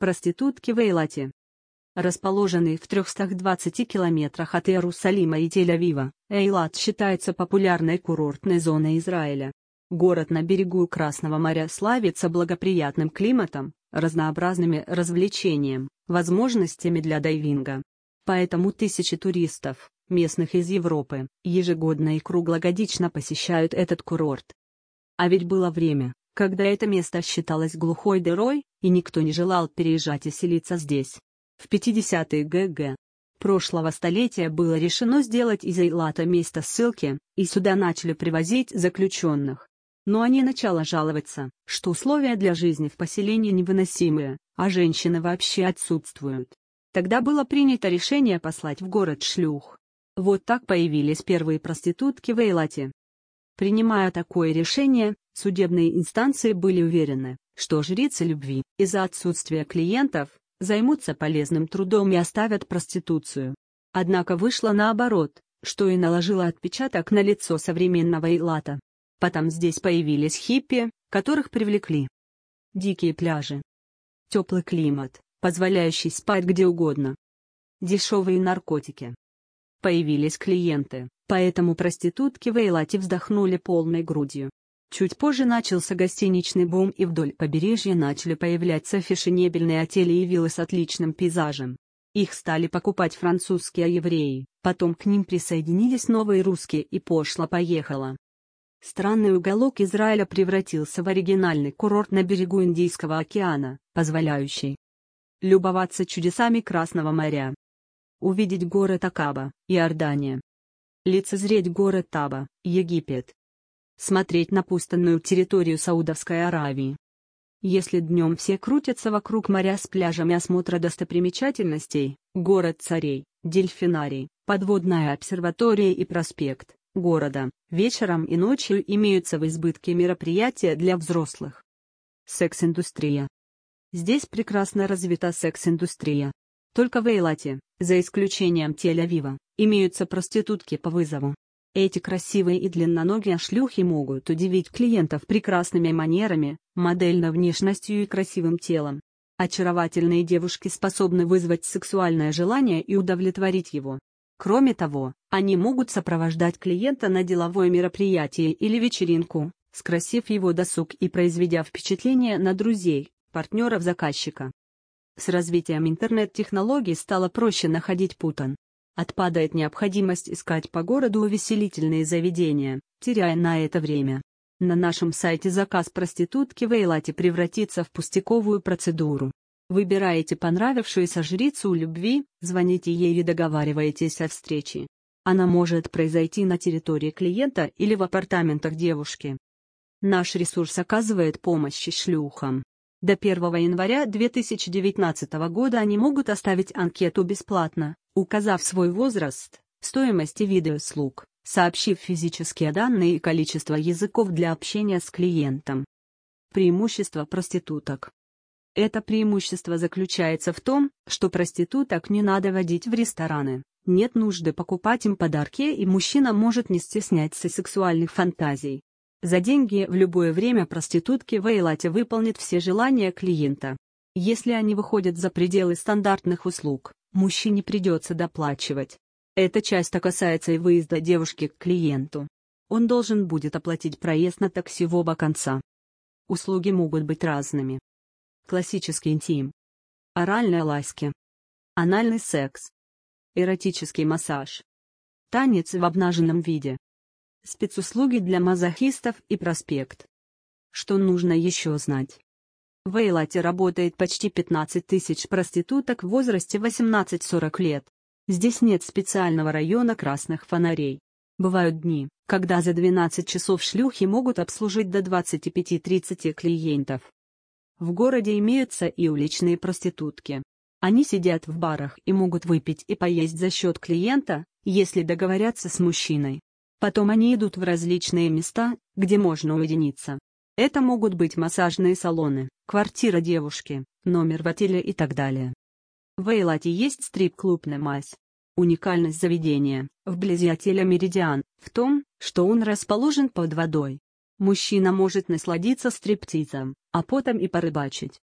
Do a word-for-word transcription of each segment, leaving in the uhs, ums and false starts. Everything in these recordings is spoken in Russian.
Проститутки в Эйлате. Расположенный в трёхстах двадцати километрах от Иерусалима и Тель-Авива, Эйлат считается популярной курортной зоной Израиля. Город на берегу Красного моря славится благоприятным климатом, разнообразными развлечениями, возможностями для дайвинга. Поэтому тысячи туристов, местных из Европы, ежегодно и круглогодично посещают этот курорт. А ведь было время, когда это место считалось глухой дырой, и никто не желал переезжать и селиться здесь. В пятидесятые годы прошлого столетия было решено сделать из Эйлата место ссылки, и сюда начали привозить заключенных. Но они начали жаловаться, что условия для жизни в поселении невыносимые, а женщины вообще отсутствуют. Тогда было принято решение послать в город шлюх. Вот так появились первые проститутки в Эйлате. Принимая такое решение, судебные инстанции были уверены, что жрицы любви, из-за отсутствия клиентов, займутся полезным трудом и оставят проституцию. Однако вышло наоборот, что и наложило отпечаток на лицо современного Эйлата. Потом здесь появились хиппи, которых привлекли дикие пляжи, теплый климат, позволяющий спать где угодно, дешевые наркотики. Появились клиенты, поэтому проститутки в Эйлате вздохнули полной грудью. Чуть позже начался гостиничный бум, и вдоль побережья начали появляться фешенебельные отели и виллы с отличным пейзажем. Их стали покупать французские евреи, потом к ним присоединились новые русские, и пошло-поехало. Странный уголок Израиля превратился в оригинальный курорт на берегу Индийского океана, позволяющий любоваться чудесами Красного моря, увидеть город Акаба, Иордания, лицезреть город Таба, Египет, смотреть на пустынную территорию Саудовской Аравии. Если днем все крутятся вокруг моря с пляжами осмотра достопримечательностей, город царей, дельфинарий, подводная обсерватория и проспект города, вечером и ночью имеются в избытке мероприятия для взрослых. Секс-индустрия. Здесь прекрасно развита секс-индустрия. Только в Эйлате, за исключением Тель-Авива, имеются проститутки по вызову. Эти красивые и длинноногие шлюхи могут удивить клиентов прекрасными манерами, модельной внешностью и красивым телом. Очаровательные девушки способны вызвать сексуальное желание и удовлетворить его. Кроме того, они могут сопровождать клиента на деловое мероприятие или вечеринку, скрасив его досуг и произведя впечатление на друзей, партнеров заказчика. С развитием интернет-технологий стало проще находить путан. Отпадает необходимость искать по городу увеселительные заведения, теряя на это время. На нашем сайте заказ проститутки в Эйлате превратится в пустяковую процедуру. Выбираете понравившуюся жрицу любви, звоните ей и договариваетесь о встрече. Она может произойти на территории клиента или в апартаментах девушки. Наш ресурс оказывает помощь шлюхам. До первого января две тысячи девятнадцатого года они могут оставить анкету бесплатно, указав свой возраст, стоимость и виды услуг, сообщив физические данные и количество языков для общения с клиентом. Преимущество проституток. Это преимущество заключается в том, что проституток не надо водить в рестораны, нет нужды покупать им подарки, и мужчина может не стесняться сексуальных фантазий. За деньги в любое время проститутки в Эйлате выполнят все желания клиента. Если они выходят за пределы стандартных услуг, мужчине придется доплачивать. Это часто касается и выезда девушки к клиенту. Он должен будет оплатить проезд на такси в оба конца. Услуги могут быть разными. Классический интим, оральные ласки, анальный секс, эротический массаж, танец в обнаженном виде, спецуслуги для мазохистов и проспект. Что нужно еще знать? В Эйлате работает почти пятнадцать тысяч проституток в возрасте восемнадцать-сорок лет. Здесь нет специального района красных фонарей. Бывают дни, когда за двенадцать часов шлюхи могут обслужить до двадцати пяти-тридцати клиентов. В городе имеются и уличные проститутки. Они сидят в барах и могут выпить и поесть за счет клиента, если договорятся с мужчиной. Потом они идут в различные места, где можно уединиться. Это могут быть массажные салоны, квартира девушки, номер в отеле и так далее. В Эйлате есть стрип-клуб «Немась». Уникальность заведения, вблизи отеля «Меридиан», в том, что он расположен под водой. Мужчина может насладиться стриптизом, а потом и порыбачить.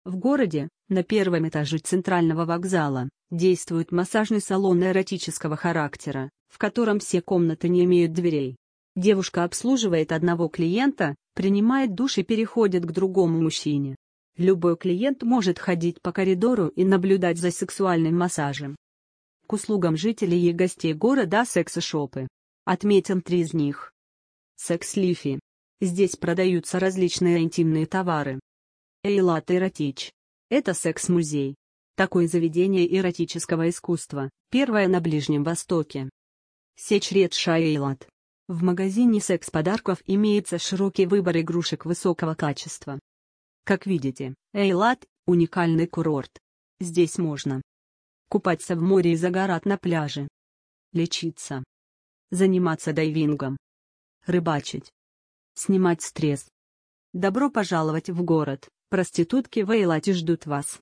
В городе, на первом этаже центрального вокзала, действует массажный салон эротического характера, в котором все комнаты не имеют дверей. Девушка обслуживает одного клиента, принимает душ и переходит к другому мужчине. Любой клиент может ходить по коридору и наблюдать за сексуальным массажем. К услугам жителей и гостей города секс-шопы. Отметим три из них. Секс-лифи. Здесь продаются различные интимные товары. Эйлат Эротич. Это секс-музей. Такое заведение эротического искусства, первое на Ближнем Востоке. Сечред Шаэйлат. В магазине секс-подарков имеется широкий выбор игрушек высокого качества. Как видите, Эйлат – уникальный курорт. Здесь можно купаться в море и загорать на пляже, лечиться, заниматься дайвингом, рыбачить, снимать стресс. Добро пожаловать в город, проститутки в Эйлате ждут вас.